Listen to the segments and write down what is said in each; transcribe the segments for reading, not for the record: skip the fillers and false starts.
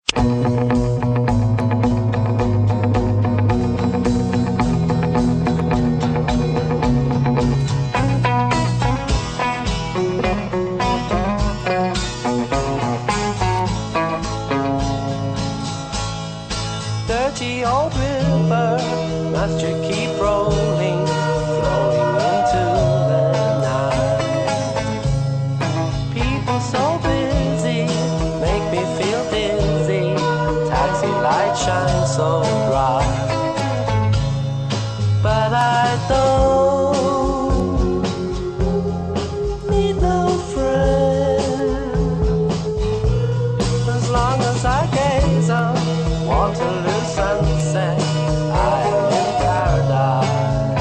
Dirty old river, must you keep rolling, flowing into the night? People so busy, make me feel dizzy, taxi light shines so bright. But I don't need no friend, as long as I gaze on Waterloo sunset, I am in paradise.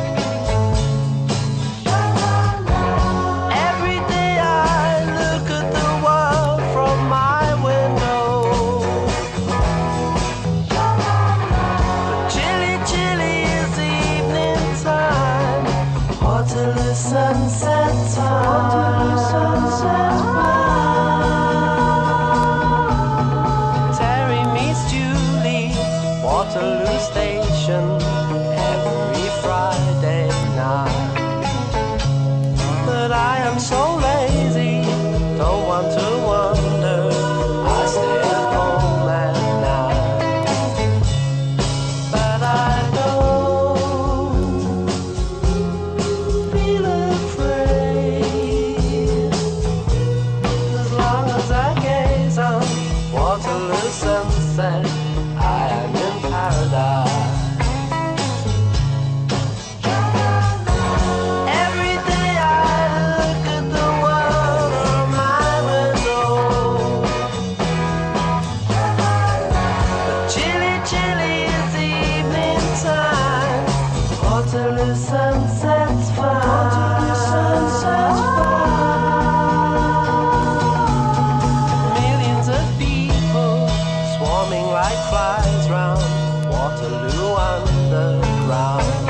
Every day I look at the world from my window, but chilly, chilly is the evening time. Waterloo sunset time. Waterloo sunset time. Waterloo Station every Friday night. But I am so lazy, don't want to wander, I stay at home at night. But I don't feel afraid, as long as I gaze on Waterloo sunset, I am in paradise. Every day I look at the world from my window, but chilly, chilly is the evening time. Waterloo sunset's fine. Waterloo sunset's fine. Millions of people swarming like flies round Waterloo underground.